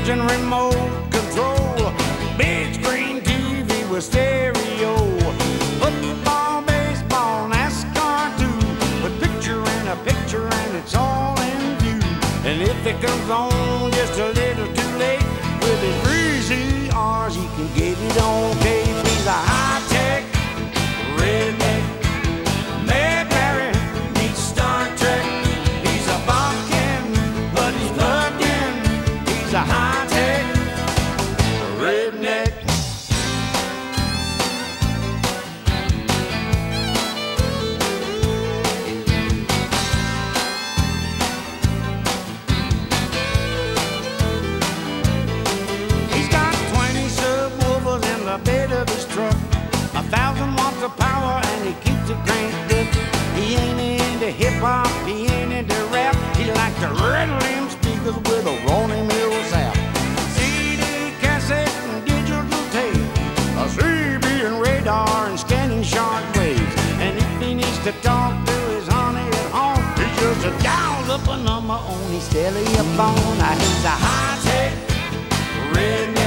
engine, remote control, big screen TV with stereo, football, baseball, NASCAR too, with picture and a picture and it's all in view. And if it comes on just a little too late, with his free CRs he can get it on tape. He's a high-tech redneck, Mayberry meets Star Trek. He's a bumpkin, but he's plugged in. He's a high-tech redneck. He's got 20 subwoofers in the bed of his truck, 1,000 watts of power, and he keeps it cranked up. He ain't into hip-hop, he ain't into rap. He likes to rattle them speakers with a Ronnie Mills sap. CD, cassette, and digital tape, a CB and radar and scanning short waves. And if he needs to talk to his honey at home, he just dials up a number on his telephone. He's a high-tech redneck.